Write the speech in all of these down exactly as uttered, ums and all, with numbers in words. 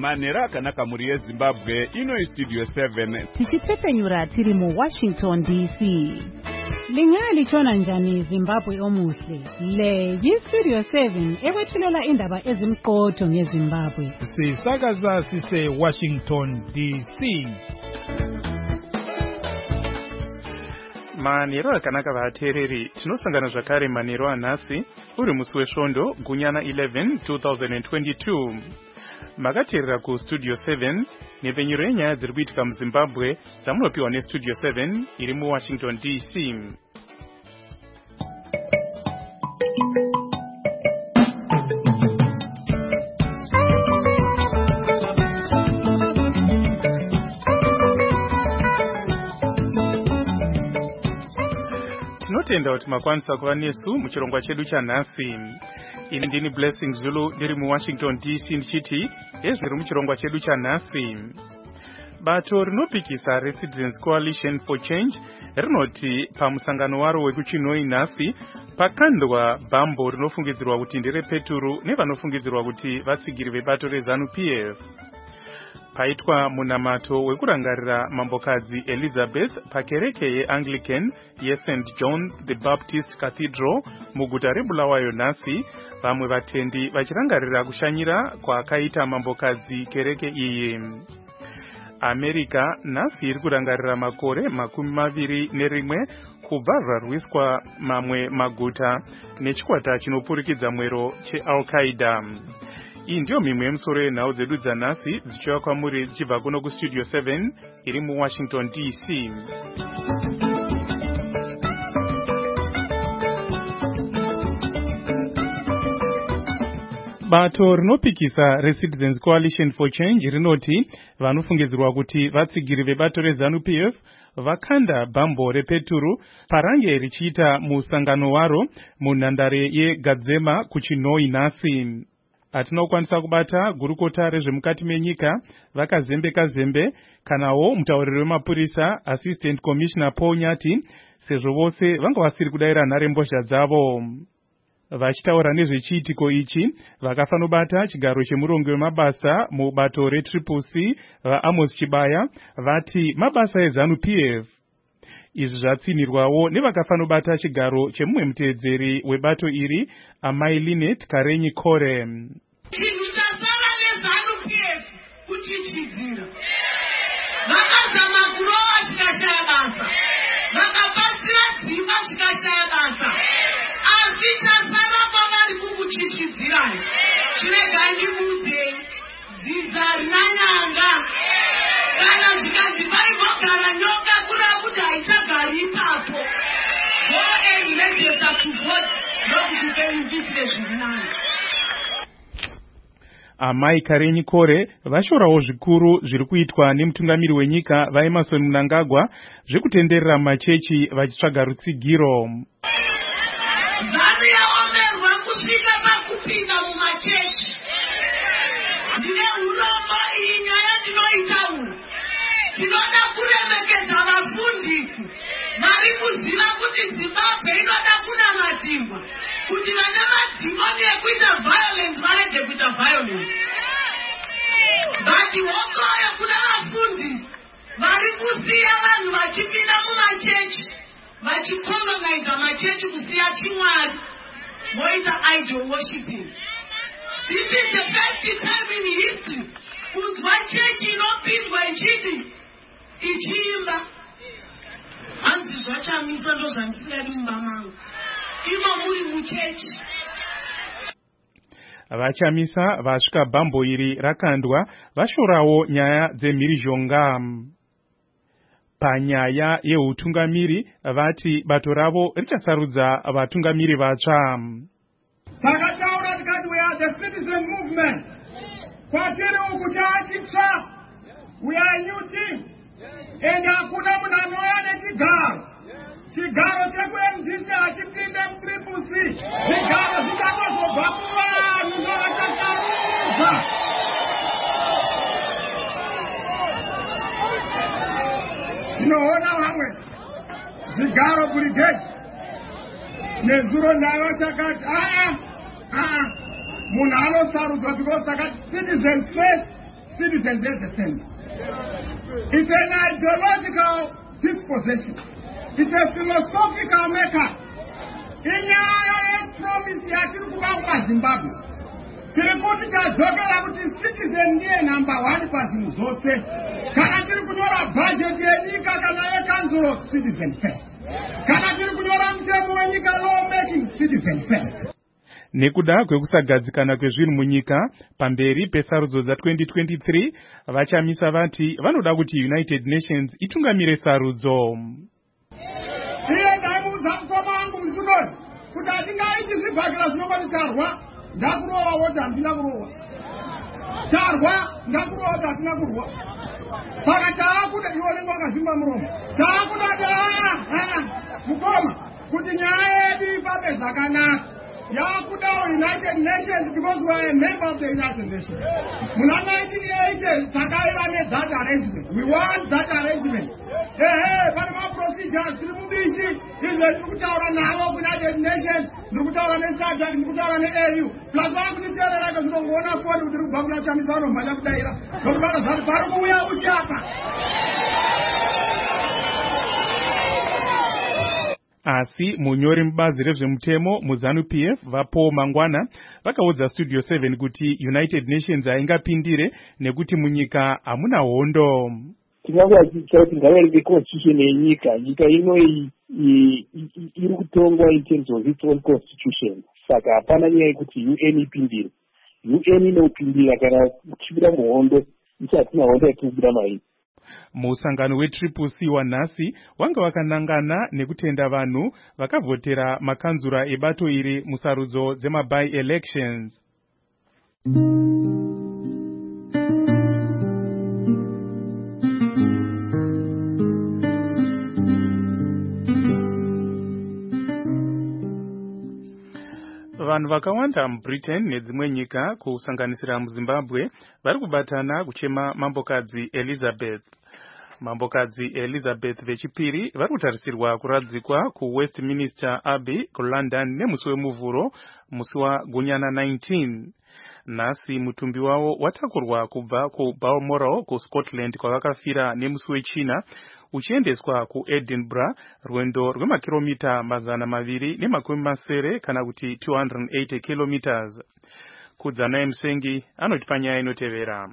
Manera kanaka muri yeZimbabwe ino Studio seven. Tichitsepenyura tiri mu Washington D C. Lingali chona njani Zimbabwe omuhle. Le yi Studio seven ewethulela indaba ezimqotho ngeZimbabwe. Sisakaza sise Washington D C. Manero akanaka vatereri tinosangana zvakare manero anhasi uri musi wesvondo gunyana eleven twenty twenty-two. Makateerera ku Studio seven nevenyuro yenyaya dziri kuitika muZimbabwe dzamunopiwa neStudio seven iri muWashington D C. Tinotenda kuti makwanisa kuva nesu muchirongwa chedu chanhasi. Ini ndini Blessing Zulu ndiri muWashington D C ndichiti ezviri muchirongwa chedu chanhasi. Bato rinopikisa Residents Coalition for Change rinoti pamusangano waro wekuChinoi nhasi pakandwa bhambo rinofungidzirwa kuti nderepeturu nevanofungidzirwa kuti vatsigiri vebato reZANU P F. Paitwa munamato wekurangarira mambokadzi Elizabeth pakereke yeAnglican yeSaint John the Baptist Cathedral muguta reBulawayo nhasi, vamwe vatendi vachirangarira kushanyira kwakaita mambokadzi kereke iyi. America nhasi iri kurangarira makore makumi maviri nerimwe kubva rarwiswa mamwe maguta nechikwata chinopurikidza mwero cheAl-Qaeda. Iyi ndiyo mimwe yemusoro yenhau dzedu dzanhasi dzichiva kwamuri dzichibva kuno kuStudio seven iri muWashington D C. Bato rinopikisa Residents Coalition for Change rinoti vanofungidzirwa kuti vatsigiri vebato reZANU P F vakanda bhambo repeturu parange richiita musangano waro munhandare yeGadzema kuChinoi nhasi. Hatina kukwanisa kubata gurukota rezvemukati menyika vakazembeka zembe kanawo mutauriri wemapurisa Assistant Commissioner Paul Nyati sezvo vose vanga vasiri kudaira nhare mbozha dzavo. Vachitaura nezvechiitiko ichi vakafanobata chigaro chemurongo wemabasa mubato reTriple C vaAmos Chibaya vati mabasa eZANU P F. Izvi zvatsinirwawo nevakafanobata chigaro chemumwe muteedzeri webato iri Amai Linet Karenyi Kore. Chinhu chasara neZANU P F kuchichidzira. Vakazama kurova zvikashaya basa. Vakabatsira dzimba zvikashaya basa. Asi chasara pavari kukuchichidzirai. Chiregai ndimudzei. Dzidza rina nyanga. Kana zvikanzi paivogara nyoka kuda kuti haichagari ipapo. Go and register to vote nokuti upenyu zviri nani. Amai Karenyi Kore vashorawo zvikuru zviri kuitwa nemutungamiri wenyika vaEmerson Mnangagwa zvekutenderera machechi vachitsvaga rutsigiro. ZANU yaomerwa kusvika pakupinda mumachechi. Ndine urombo iyi nyaya ndinoitaura. Tinoda kuremekedza vafundisi vari kuziva kuti Zimbabwe inoda kunamatirwa, kuti vane madhimoni ekuita violence varege kuita violence. Bati hokoyo kuna vafundisi vari kusiya vanhu vachipinda mumachechi vachikolonaiza machechi kusiya chimwari voita idol worshiping. This is the first time in history kunzwa chechi inopindwa ichiti ichiimba. Hanzi zvachamisa ndo zvandisingadi mumba mangu. Imo muri muchechi. Vachamisa vasvika bhambo iri rakandwa vashorawo nyaya dzemhirizhonga. Panyaya yeutungamiri vati bato ravo richasarudza vatungamiri vatsva. Takataura tikati we are the citizen movement. Kwatiri uku chaachitsva. We are a new team. And hakuna munhu anouya nechigaro. Chigaro cheku-M D C hachipinde muTriple C. Zvigaro zvichangozobva kuvanhu navachakaruza. Tinoona vamwe zvigaro brigade nezuro nayo chakati aa aa munhu anosarudzwa because takati citizens first citizens as the same. It's an ideological disposition. It's a philosophical makeup. Inyaya ye-promise yatiri kuba kumaZimbabwe. Tiri kuti tadzokera kuti citizen ndiye number one pazvinhu zvose. Kana tiri kunyora budget yenyika kana yekanzuro, citizen first. Kana tiri kunyora mutemo wenyika, law making, citizen first. Nekuda kwekusagadzikana kwezvinhu munyika pamberi pesarudzo dza-twenty twenty-three, vachamisa vati vanoda kuti United Nations itungamire sarudzo. Iye ndaimuudza mukoma wangu musunori kuti hatingaiti zvibhakira zvinongoti tarwa ndakurowa woti handina kurowa, tarwa ndakurowa kuti hatina kurwa. Saka taakuda iwo nenga wakazvimba muromo, taakuda kuti aa mukoma kuti nyaya yedu ifambe zvakanaka. Yakuda United Nations because we are a member of the United Nations. Muna nineteen eighty, takaiva ne that arrangement. We want that arrangement. Hey, hey, pane ma procedures tiri mubishi. Izvo tiri kutaura navo ku United Nations, tiri kutaura ne SADC, tiri kutaura ne A U. Plus vakutiteerera kuzvinongoona foni kuti tiri kubva kuna chamisano mhanya kudaira. Nokuti vakazati pari kuuya uchapa. Asi munyori mubazi rezvemutemo muZANU-P F vapo mangwana vakaudza Studio seven kuti United Nations haingapindire nekuti munyika hamuna hondo. Tingawa kuti ngavere constitution yenyika, nyika ino iri kutongwa in terms of its own constitution. Saka hapana nyaya yekuti U N ipindire. U N inopindira kana kuchibira muhondo, isa hatina hondo yatinobuda mairi. Musangano we-Triple C wanhasi wanga wakanangana nekutenda vanhu vakavhotera makanzura ebato iri musarudzo dzema-by-elections. Vanhu vakawanda muBritain nedzimwe nyika kusanganisira muZimbabwe vari kubatana kuchema mambokadzi Elizabeth. Mambokadzi Elizabeth vechipiri vari kutarisirwa kuradzikwa kuWestminster Abbey kuLondon nemusi wemuvhuro musi waGunyana nineteen. Nhasi mutumbi wavo watakurwa kubva kuBalmoral kuScotland kwavakafira nemusi wechina uchiendeswa kuEdinburgh rwendo rwemakiromita mazana maviri nemakumi masere kana kuti two hundred eighty kilometers. Kudzana Musengi anoti panyaya inotevera.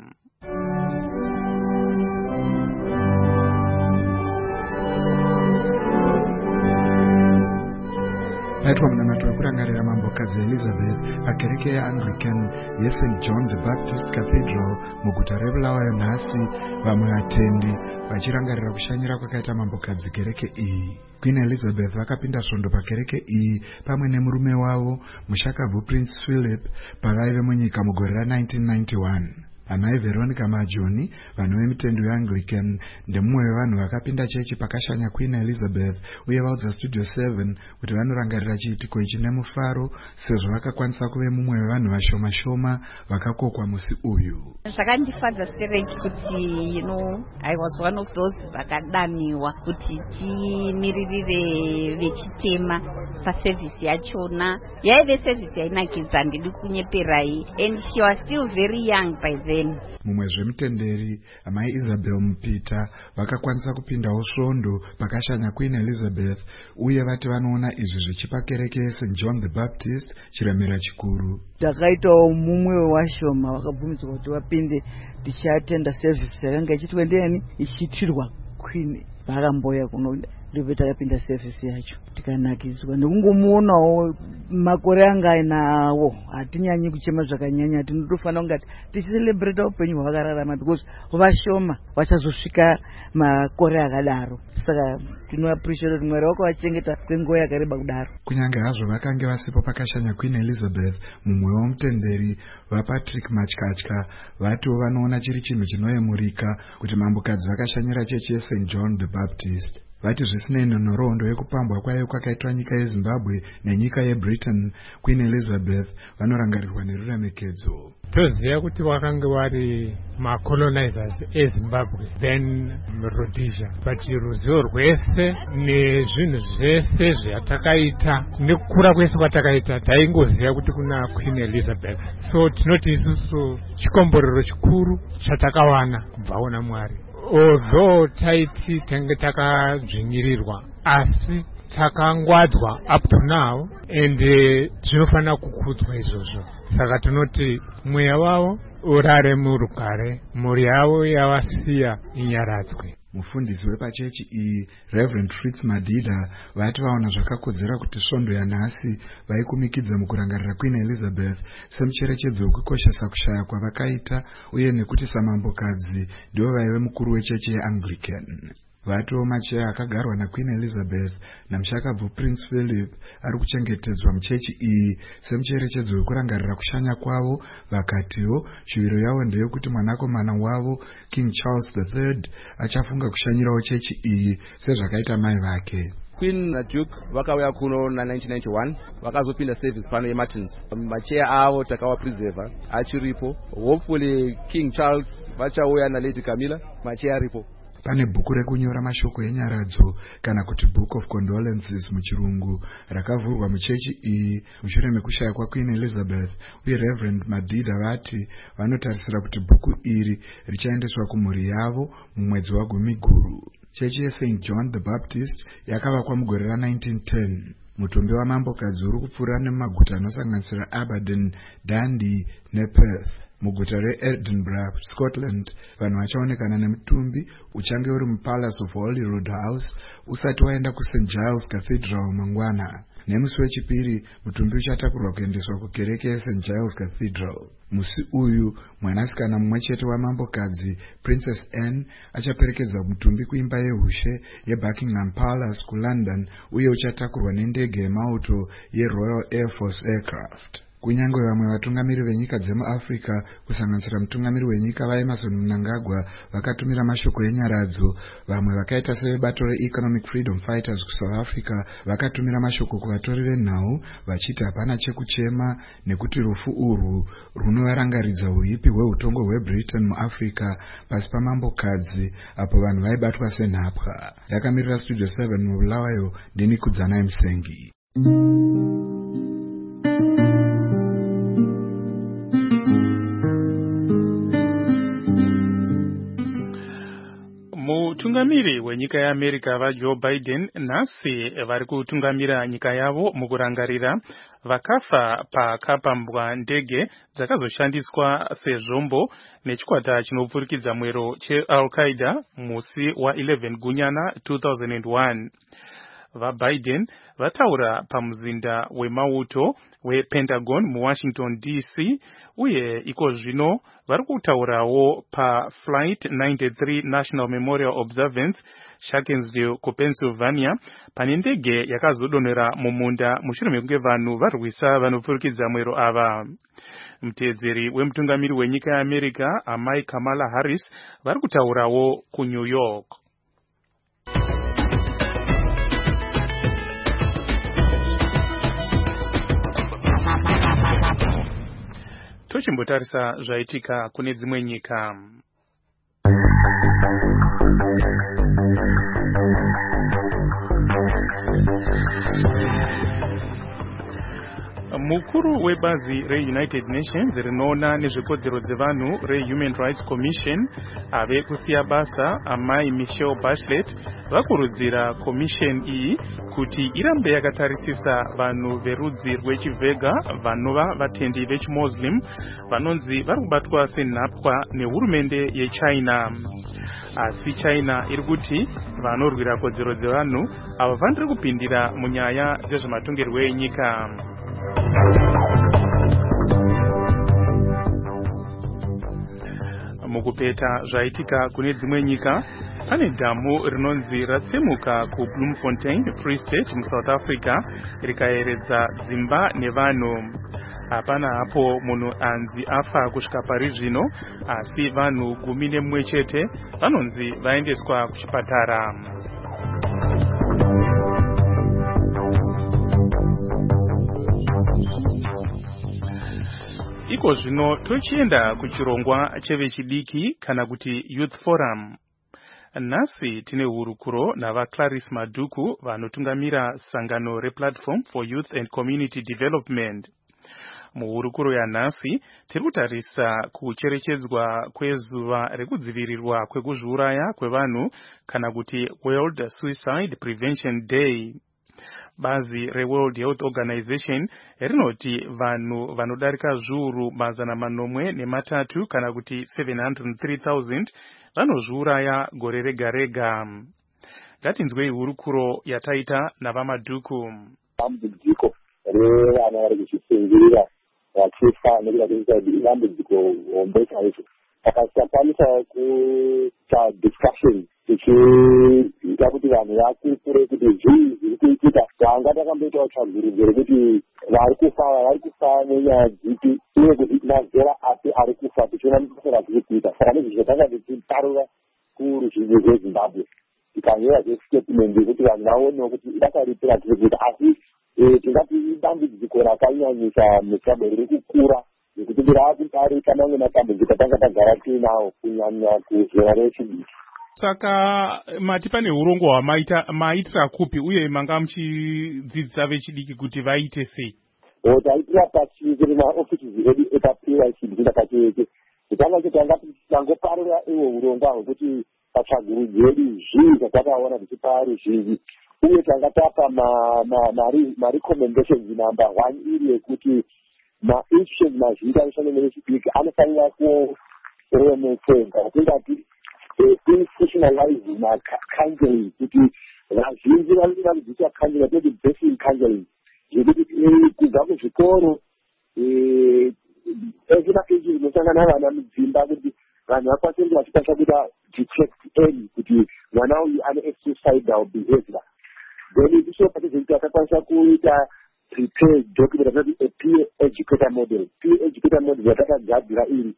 Paitwa munamato wekurangarira mambokadzi Elizabeth pakereke yeAnglican yeSaint John the Baptist Cathedral muguta reBulawayo nhasi, vamwe vatendi vachirangarira kushanyira kwakaita mambokadzi kereke iyi. Queen Elizabeth vakapinda svondo pakereke iyi pamwe nemurume wavo mushakabvu Prince Philip pavaive munyika mugore ra-nineteen ninety-one. Amai Veronica Majoni, vanhu vemutendo yeAnglican, ndemumwe wevanhu vakapinda chechi pakashanya Queen Elizabeth, uye vaudza Studio seven kuti vanorangarira chiitiko ichi nemufaro sezvo vakakwanisa kuve mumwe wevanhu vashoma shoma vakakokwa musi uyu. Zvakandifadza sereki kuti, you know, I was one of those vakadaniwa kuti timiririre vechitema paservice yachona. Yaive service yainakidza, ndidi kunyeperai, and she was still very young by then. Mumwe zvemutenderi amai Isabel Mupita vakakwanisa kupindawo svondo pakashanya Queen Elizabeth, uye vati vanoona izvi zvichipa kereke yeSaint John the Baptist chiremera chikuru. Takaitawo mumwe wevashoma vakabvumidzwa kuti vapinde tichiatenda service yakanga ichiitwa ndiani ichiitirwa Queen. Vakamboya kuno ndipo takapinda service yacho tikanakidzwa nekungomuonawo makore anga ainawo. Hatinyanyi kuchema zvakanyanya, tinotofanira kunga tichicelebrate upenyu hwavakararama because vashoma vachazosvika makore akadaro. Saka tinoappreciate kuti Mwari wakavachengeta kwenguva yakareba kudaro. Kunyange hazvo vakange vasipo pakashanya Queen Elizabeth, mumwe womutenderi vaPatrick Matyatya vatiwo vanoona chiri chinhu chinoyemurika kuti mambokadzi vakashanyira chechi yeSaint John the Baptist. vati zvisinei nenhoroondo yekupambwa kwayo kwakaitwa nyika yeZimbabwe nenyika yeBritain, Queen Elizabeth vanorangarirwa neruremekedzo. Toziva kuti wakanga wari macolonizers eZimbabwe then Rhodesia, but ruzivo rwese nezvinhu zvese zvatakaita nekukura kwese kwatakaita taingoziva kuti kuna Queen Elizabeth. So tinoti isusu chikomborero chikuru chatakawana kubvaona Mwari. Although taiti tenge takadzvinyirirwa, asi takangwadzwa up to now, and zvinofanira kukudzwa izvozvo. Saka tinoti mweya wavo urare murugare, mhuri yavo yavasiya inyaradzwe. Mufundisi wepachechi iyi Reverend Fritz Madida vati vaona zvakakodzera kuti svondo yanhasi vaikumikidza mukurangarira Queen Elizabeth semucherechedzo wekukoshesa kushaya kwavakaita uye nekuti samambokadzi ndivo vaive mukuru wechechi yeAnglican. Vatiwo macheya akagarwa naQueen Elizabeth namushakabvu Prince Philip ari kuchengetedzwa muchechi iyi semucherechedzo wekurangarira kushanya kwavo. Vakatiwo shuviro yavo ndeyekuti mwanakomana wavo King Charles the third achafunga kushanyirawo chechi iyi sezvakaita mai vake. Queen na Duke vakauya kuno na nineteen ninety-one vakazopinda service pano yeMartins. Macheya avo takawa preserver achiripo. Hopefully King Charles vachauya na Lady Camilla macheya aripo. Pane bhuku rekunyora mashoko enyaradzo kana kuti Book of Condolences muchirungu rakavhurwa muchechi iyi mushure mekushaya kwaQueen Elizabeth, uye Reverend Madida vati vanotarisira kuti bhuku iri richaendeswa kumhuri yavo mumwedzi wagumi guru. Chechi yeSaint John the Baptist yakavakwa mugore ra-nineteen ten. Mutumbi wamambokadzi uri kupfuura nemaguta anosanganisira Aberdeen, Dundee nePerth. Muguta reEdinburgh, Scotland, vanhu vachaonekana nemutumbi uchange uri muPalace of Holyrood House usati waenda kuSaint Giles Cathedral mangwana. Nemusi wechipiri mutumbi uchatakurwa kuendeswa kukereke yeSaint Giles Cathedral. Musi uyu mwanasikana mumwe chete wamambokadzi Princess Anne achaperekedza mutumbi kuimba yeushe yeBuckingham Palace kuLondon uye uchatakurwa nendege yemauto yeRoyal Air Force Aircraft. Kunyangwe vamwe vatungamiri venyika dzemuAfrica kusanganisira mutungamiri wenyika vaEmerson Mnangagwa vakatumira mashoko enyaradzo, vamwe vakaita sevebato reEconomic Freedom Fighters kuSouth Africa vakatumira mashoko kuvatori venhau vachiti hapana chekuchema nekuti rufu urwu runovarangaridza uipi hweutongo hweBritain muAfrica pasi pamambokadzi apo vanhu vaibatwa senhapwa. Ndakamirira Studio seven mubulawayo ndini Kudzanai Musengi. Mutungamiri wenyika yeAmerica vaJoe Biden nhasi vari kutungamira nyika yavo mukurangarira vakafa pakapambwa ndege dzakazoshandiswa sezvombo nechikwata chinopfurikidza mwero cheAl-Qaeda musi wa11 gunyana two thousand one. VaBiden vataura pamuzinda wemauto wePentagon muWashington D C uye iko zvino vari kutaurawo paFlight ninety-three National Memorial Observance Sharkensville kuPennsylvania pane ndege yakazodonhera mumunda mushure mekunge vanhu varwisa vanopfurikidza mwero ava. Mutedzeri wemutungamiri wenyika yeAmerica amai Kamala Harris vari kutaurawo kuNew York. Tochimbotarisa zvaitika kune dzimwe nyika. Mukuru webazi reUnited Nations rinoona nezvekodzero dzevanhu reHuman Rights Commission ave kusiya basa amai Michelle Bachelet vakurudzira commission iyi kuti irambe yakatarisisa vanhu verudzi rwechivhega vanova vatendi vechimuslim vanonzi vari kubatwa senhapwa nehurumende yeChina. Asi China iri kuti vanorwira kodzero dzevanhu ava vaniri kupindira munyaya dzezvematongerwo enyika. Mukupeta zvaitika kune dzimwe nyika, pane dhamu rinonzi ratsemuka kuBloemfontein Free State muSouth Africa rikayeredza dzimba nevanhu. Hapana hapo munhu anzi afa kusvika pari zvino, asi vanhu gumi nemumwe chete vanonzi vaendeswa kuchipatara. iko zvino tochienda kuchirongwa chevechidiki kana kuti Youth Forum. Nhasi tine hurukuro nava Clarice Maduku vanotungamira sangano rePlatform for Youth and Community Development. Muhurukuro ya nhasi tiri kutarisa kucherechedzwa kwezuva rekudzivirirwa kwekuzviuraya kwevanhu kana kuti World Suicide Prevention Day. Bazi reWorld Health Organization rinoti vanhu vanodarika zviuru mazana manomwe nematatu kana kuti seven hundred three thousand vanozviuraya gore rega rega. Ngatinzwei hurukuro yataita navaMaduku. Dambudziko revana vari kuchisungirira vachifa nekuda kwekuita dambudziko hombe chaizvo. Saka tikakwanisa kuita discussion tichiita kuti vanhu vakurukure kuti zvii zviri kuitika. Tanga takamboitawo tsvagurudzo rekuti vari kufa vari kufa nenyaya dzipi uye kuti mazera api ari kufa tichiona mabasa razviri kuita. Saka nezvizvo tanga tichitarura kuruzhinji rweZimbabwe tikanyora zvestatement yekuti vanhu vaonewo kuti basa ripi ratiri kuita, asi tingati dambudziko rakanyanyisa muZimbabwe riri kukura nekuti raakudarika mamwe matambudziko tanga tagara tiinawo kunyanya kuzera rechidiki. Saka mati pane urongo hwamaita maitira kupi uye manga muchidzidzisa vechidiki kuti vaite sei? O taitira pachi kuri maofisi edu etapiwa chidiki pakacheke. Kutanga chitanga titangoparura iwo urongwa hwekuti patsvagurudzo yedu zvii zvatakaona tichipa ruzhinji. Uye tanga tapa ma-recommendations number one iri yekuti ma-institutions mazhinji anoshanda nevechidiki anofanira kuremekedza tingati institutionalizing ma-counseling kuti vazhinji vanenge vachidzidziswa counseling atoti basic counseling zvekuti kubva kuzvikoro ezvina izvi zvinosangana vana mudzimba kuti vanhu vakwanise kuti vachikwanisa kuita detect early kuti mwana uyu ane suicidal behavior. Then itisho patizvekuti vakakwanisa kuita prepare document atoti a peer educator model. Peer educator model yatakagadzira iri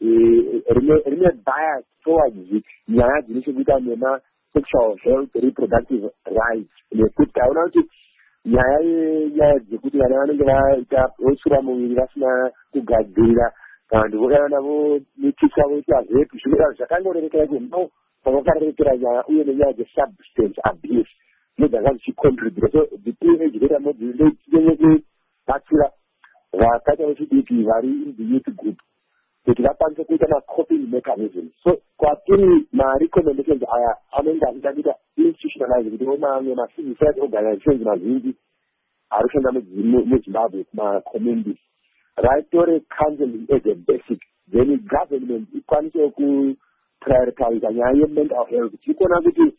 rine bias towards nyaya dzine chekuita nema-sexual health reproductive rights. Nekuti taona kuti nyaya yenyaya dzekuti vana vanenge vaita votsura muviri vasina kugadzirira vantu vokaona vomitisa voita hepi zvinoita zvakangorerekera kuti no vakarerekera nyaya uye nenyaya dzesubstance abuse nedzanga dzichicontribute. So the peer educator model ndechinenge kubatsira vakaita vechidiki vari in the youth group kuti vakwanise kuita ma-coping mechanism. So kwatiri ma-recommendations aya anenge achida kuita institutionalize kuti omamwe ma-civil society organizations mazhinji ari kushanda muZimbabwe kuma-communities vaitore counseling as a basic, then government ikwanise kuprioritize nyaya ye-mental health. Tikuona kuti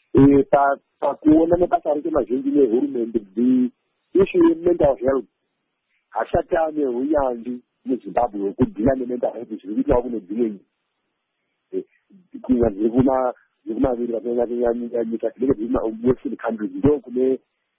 pakuona mabasa arite mazhinji nehurumende the issue ye-mental health hashati ane unyanzvi muZimbabwe wekudhila ne-mental health zviri kuitawo kune dzimwe kunyanya dziri kumaviri nyika dzinenge dziri mawestern countries ndo kune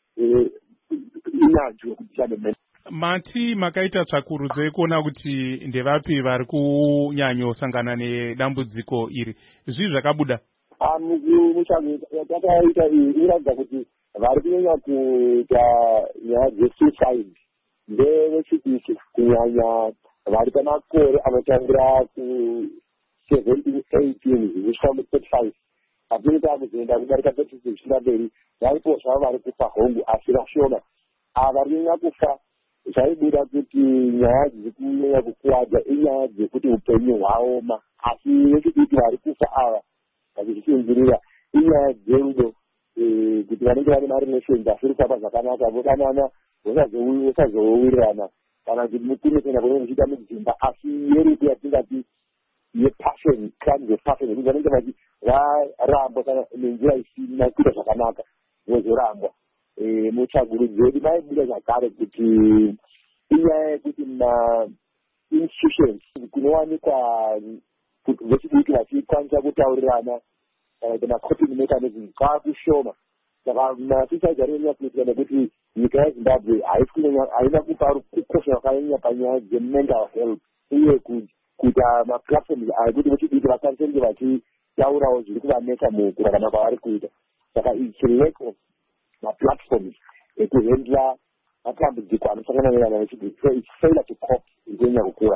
unyanzvi wekudhila ne-mental. Mati makaita tsvakurudzo yekuona kuti ndevapi vari kunyanyosangana nedambudziko iri, zvii zvakabuda? Mutsvagurudzo yatakaita iyi inoratidza kuti vari kunyanya kuita nyaya dzesuicide ndevechidiki kunyanya vari pamakore anotangira ku-seventeen eighteen zvichisvika mu-thirty-five hatini takuzoenda kudarika thirty-six zvichida mberi varipo zvavo vari kufa hongu asi vashoma. Ava vari kunyanya kufa zvaibuda kuti nyaya dziri kunyanya kukuwadza inyaya dzekuti upenyu hwaoma, asi vechidiki vari kufa ava vachizvisungirira inyaya dzerudo kuti vanenge vane marelations asiri kuapa zvakanaka vodanana vosazowirirana kana kuti mukunesana kunenge muchiita mudzimba asi yerudo yatingati yepassion crimes yepassion yekuti vanenge vachi varambwa kana nenzira isina kuita zvakanaka vozorambwa. Mutsvagurudzo yedu maibuda zvakare kuti inyaya yekuti ma-institutions kunowanikwa vechidiki vachikwanisa kutaurirana kana kuti ma-coping mechanism kwaakushoma. Saka masuicide arikunyanya kuitika nekuti nyika yeZimbabwe haina kupa kukosha kwakanyanya panyaya dze-mental health uye kuita ma-platforms ekuti vechidiki vakwanise kunge vachitaurawo zviri kuvanetsa mukurarama kwavari kuita. Saka it's lack of ma-platforms ekuhandla matambudziko anosangana nevana vechidiki. So it's failure to cope ikunyanya kukura.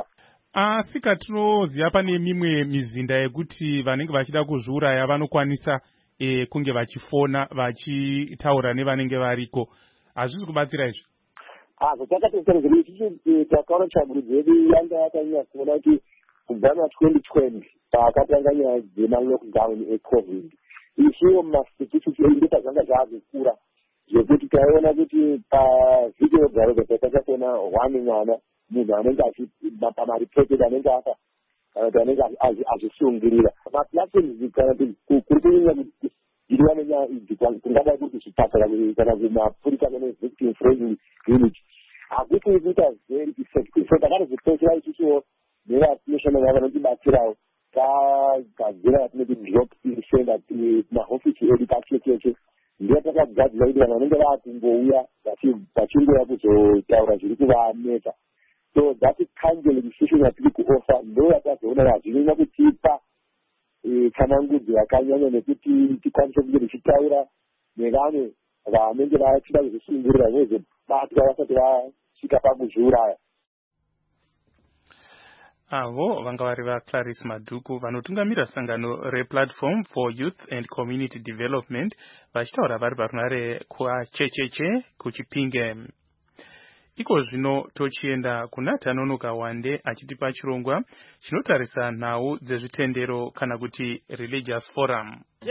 asi katinoziva pane mimwe mizinda yekuti vanenge vachida kuzviuraya vanokwanisa e, kunge vachifona vachitaura nevanenge variko. Hazvisi kubatsira izvi? zvatakatoserezera ichichi takaona tsvagurudzo yedu yanga yakanyanya kuona kuti kubva na-twenty twenty pakatanga nyaya dzema-lockdown ecovid, isiwo mumastatistics edu ndopazvanga zvaazokura zvekuti taiona kuti pavhiki roga roga takachakona one mwana munhu anenge pamareported anenge afa kana kuti anenge azvisungirira maplatforms kana kuti kuri kunyanya iriwa nenyaya idzi kungadai kuti zvipatara kana kumapurisa ne-victim friendly unit hakuti kuita very effective. So takatozipesera ichichiwo nevanational vanotibatsirawo tagadzira yatinoti drop in center mahofisi edu pachecheche ndiyo takagadzira kuti vanhu vanenge vakumbouya vachingouya kuzotaura zviri kuvanetsa. So that counseling session yatiri kuofa ndo yatazoona yazvinyanya kutipa tsanangudzo yakanyanya nekuti tikwanise kunge tichitaura nevamwe vanenge vachida kuzvisungirira vozobatwa vasati vasvika pakuzviuraya. avo vanga vari vaClarice Madhuku vanotungamira sangano replatform for youth and community development vachitaura vari parunare kwachecheche kuchipinge. Iko zvino tochienda kuna Tanonoka Wande achitipa chirongwa chinotarisa nhau dzezvitendero kana kuti religious forum.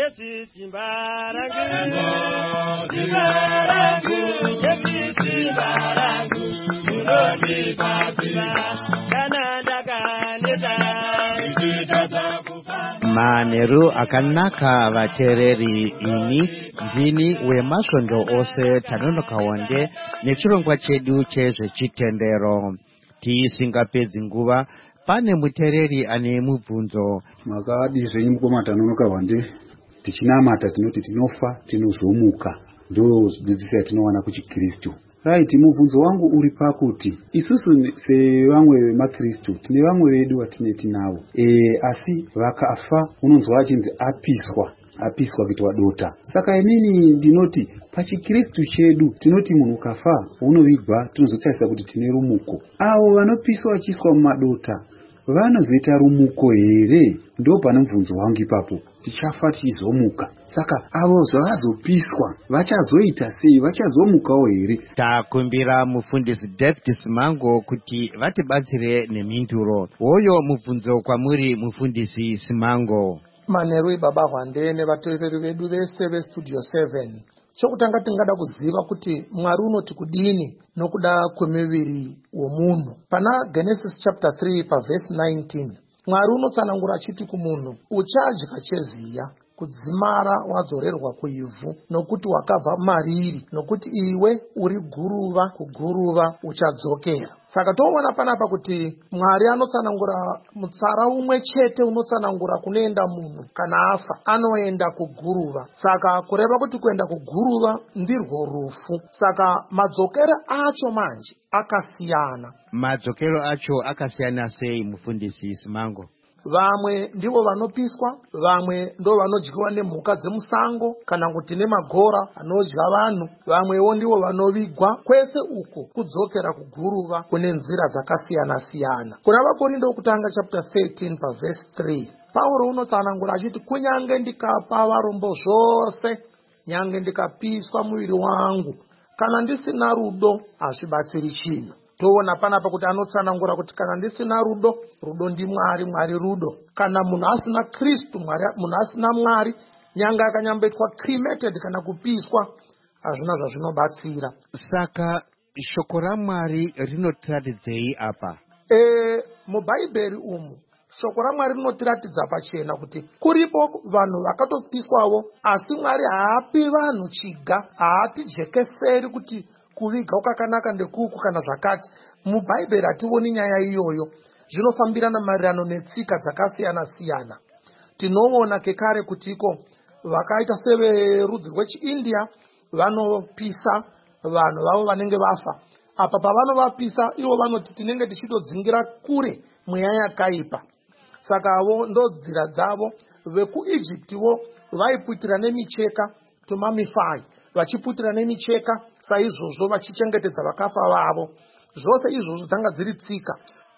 Manheru akanaka vateereri, ini ndini wemasvondo ose Tanonoka Wande nechirongwa chedu chezvechitendero. Tisingapedzi nguva, pane muteereri ane mubvunzo. Makadi zvenyu mukoma Tanonoka Wande, tichinamata tinoti tinofa tinozomuka, ndo dzidziso yatinowana kuchiKristu. Right, mubvunzo wangu uri pakuti isusu sevamwe vemakristu tine vamwe vedu vatineti navo e, asi vakafa unonzwa achinzi apiswa apiswa kuitwa dota. Saka inini ndinoti pachikristu chedu tinoti munhu kafa unovigwa tinozotarisa kuti tine rumuko. Avo vanopiswa vachiswa mumadota vanozoita rumuko here? Ndo pane mubvunzo wangu ipapo, tichafa tichizomuka. Saka avo zvavazopiswa vachazoita sei? Vachazomukawo here? Takumbira mufundisi David Simango kuti vatibatsire nemhinduro. Hoyo mubvunzo kwamuri mufundisi Simango. Manheru baba Wande nevateereri vedu vese vestudio seven. Chokutanga tingada kuziva kuti Mwari unoti kudini nokuda kwemiviri womunhu. Pana Genesis chapter three pa verse nineteen. Mwari unotsanangura achiti kumunhu, uchadya cheziya, kudzimara wadzorerwa kuivhu, nokuti wakabva mariri, nokuti iwe uri guruva, kuguruva uchadzokera. Saka toona panapa kuti Mwari anotsanangura mutsara umwe chete unotsanangura kunoenda munhu kana afa, anoenda kuguruva. Saka kureva kuti kuenda kuguruva ndirwo rufu. Saka madzokero acho manje akasiyana. Madzokero acho akasiyana sei mufundisi Simango? Vamwe ndivo vanopiswa, vamwe ndo vanodyiwa nemhuka dzemusango kana kuti nemagora anodya vanhu, vamwewo ndivo vanovigwa. Kwese uko kudzokera kuguruva kune nzira dzakasiyana siyana. Kuna vaKorindo kutanga chapter thirteen pa verse three. Pauro unotsanangura achiti kunyange ndikapa varombo zvose, nyange ndikapiswa muviri wangu, kana ndisina rudo hazvibatsiri chinhu. Toona panapa kuti anotsanangura kuti kana ndisina rudo, rudo ndiMwari, Mwari rudo. Kana munhu asina Kristu, munhu asina Mwari, nyange akanyambetwa cremated kana kupiswa, hazvina zvazvinobatsira. Saka shoko raMwari rinotiratidzei apa? E, mubhaibheri umu shoko raMwari rinotiratidza pachena kuti kuripo vanhu vakatopiswawo, asi Mwari haapi vanhu chiga, haatijekeseri kuti kuviga kwakanaka ndekuku kana zvakati. Mubhaibheri hationi nyaya iyoyo. Zvinofambirana maererano netsika dzakasiyana siyana. Tinoona kekare kutiko vakaita severudzi rwechiIndia vanopisa vanhu vavo vanenge vafa. Apa pavanovapisa ivo vanoti tinenge tichitodzingira kure mweya yakaipa. Saka avo ndo nzira dzavo. VekuIjiptiwo vaiputira nemicheka tumamifai, vachiputira nemicheka saizvozvo vachichengetedza vakafa vavo. Zvose izvozvo dzanga dziri tsika.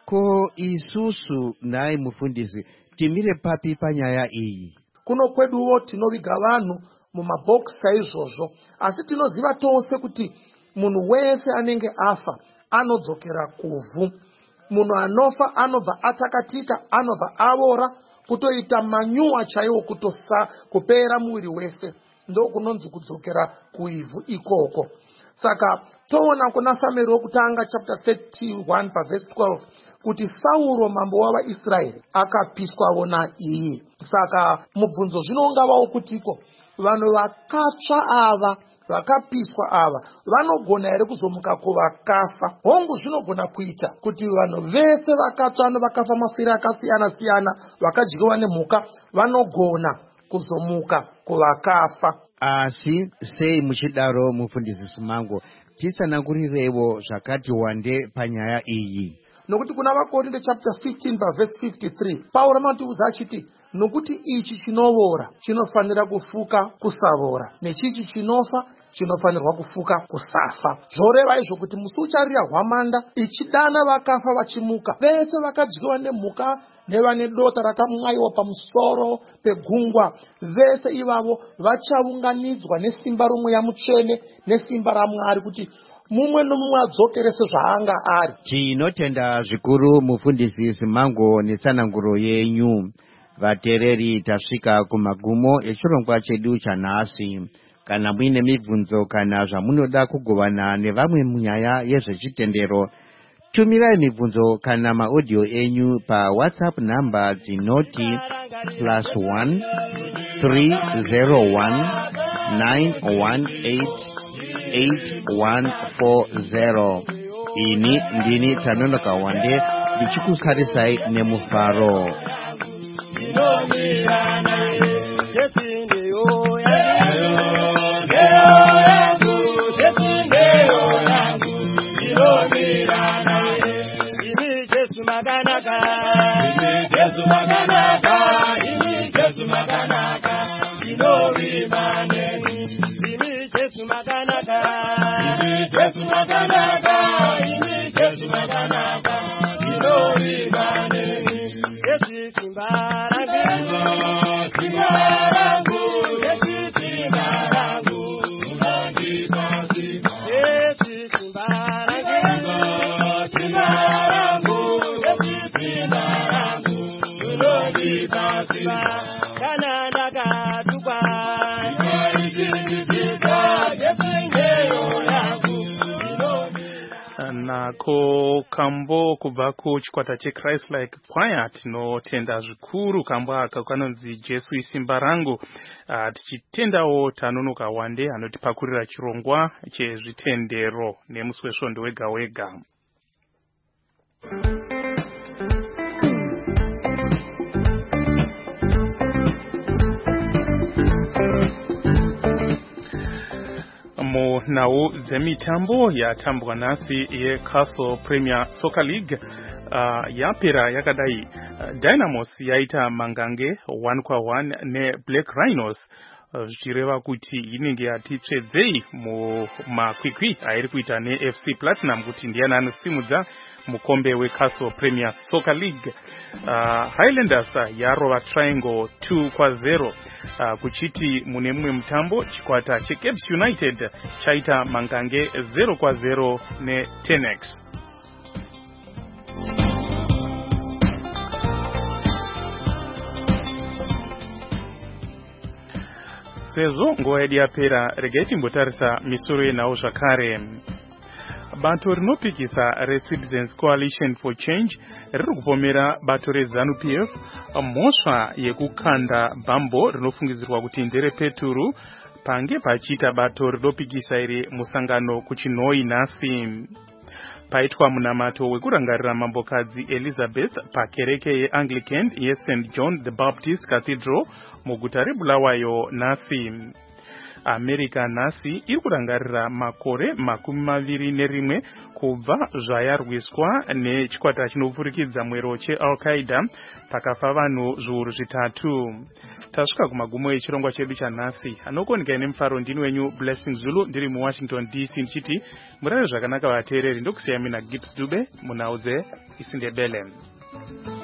ko isusu naye mufundisi timire papi panyaya iyi? Kuno kweduwo tinoviga vanhu mumabhokisi saizvozvo, asi tinoziva tose kuti munhu wese anenge afa anodzokera kuvhu. Munhu anofa anobva atakatika, anobva avora, kutoita manyuwa chaiwo, kutosa kupera muviri wese, ndo kunonzi kudzokera kuivhu ikoko. Saka toona kuna Samueri wokutanga chapter thirty-one verse twelve kuti Sauro mambo wavaIsraeri akapiswawo naiye. Saka mubvunzo zvinongavawo kutiko vanhu vakatsva ava vakapiswa ava vanogona here kuzomuka kuvakafa? Hongu zvinogona kuita kuti vanhu vese vakatsva vakafa mafiro akasiyana siyana vakadyiwa nemhuka vanogona kuzomuka kuvakafa. Asi sei muchidaro mufundisi Simango, tisanangurirewo zvakati wande panyaya iyi? Nokuti kuna vaKorinde chapter fifteen verse fifty-three Pauro anotiudza achiti nokuti ichi chinovora chinofanira kufuka kusavora, nechichi chinofa chinofanirwa kufuka kusafa. Zvoreva izvo kuti musi ucharira hwamanda ichidana vakafa vachimuka, vese vakadyiwa nemhuka nevane dota rakamwaiwa pamusoro pegungwa, vese ivavo vachaunganidzwa nesimba romweya mutsvene nesimba raMwari kuti mumwe nomumwe adzokere sezvaanga ari. Tinotenda zvikuru mufundisi Simango netsananguro yenyu. Vatereri, tasvika kumagumo echirongwa chedu chanhasi. Kana muine mibvunzo kana zvamunoda kugovana nevamwe munyaya yezvechitendero, tumirai mibvunzo kana maaudio enyu pa WhatsApp namba dzinoti plus one three zero one nine one eight eight one four zero. Ini ndini Tanonoka Wande ndichikusarisai nemufaro. Nako kambo kubva kuchikwata cheChrist Like Choir tinotenda zvikuru kambo aka kanonzi Jesu isimba rangu. Uh, tichitendawo Tanonoka Wande anotipakurira chirongwa chezvitendero nemusi wesvondo wega wega. Munhau dzemitambo yatambwa nhasi yeCastle Premier Soccer League uh, yapera yakadai. uh, Dynamos yaita mangange one kwa one neBlack Rhinos, zvichireva uh, kuti inenge yatitsvedzei mumakwikwi airi kuita neF C Platinum kuti ndiani anosimudza mukombe weCastle Premier Soccer League. uh, Highlanders uh, yarova Triangle two kwa zero. uh, kuchiti mune mumwe mutambo chikwata cheCapes United chaita mangange zero kwa zero neTenex. Sezvo nguva yedu yapera, regai timbotarisa misoro yenhau zvakare. Bato rinopikisa reCitizens Coalition for Change riri kupomera bato reZANU-P F mhosva yekukanda bhambo rinofungidzirwa kuti nderepeturu pange pachiita bato rinopikisa iri musangano kuChinoi nhasi. Paitwa munamato wekurangarira mambokadzi Elizabeth pakereke yeAnglican yeSaint John the Baptist Cathedral muguta reBulawayo nhasi. America nhasi iri kurangarira makore makumi maviri nerimwe kubva zvayarwiswa nechikwata chinopfurikidza mwero cheAl-Qaeda pakafa vanhu zviuru zvitatu. Tasvika kumagumo echirongwa chedu chanhasi. Anokoneka nemufaro ndini wenyu Blessing Zulu ndiri muWashington D C ndichiti murare zvakanaka vateereri, ndokusiyai mina Gibbs Dube munhau dzeIsindebele.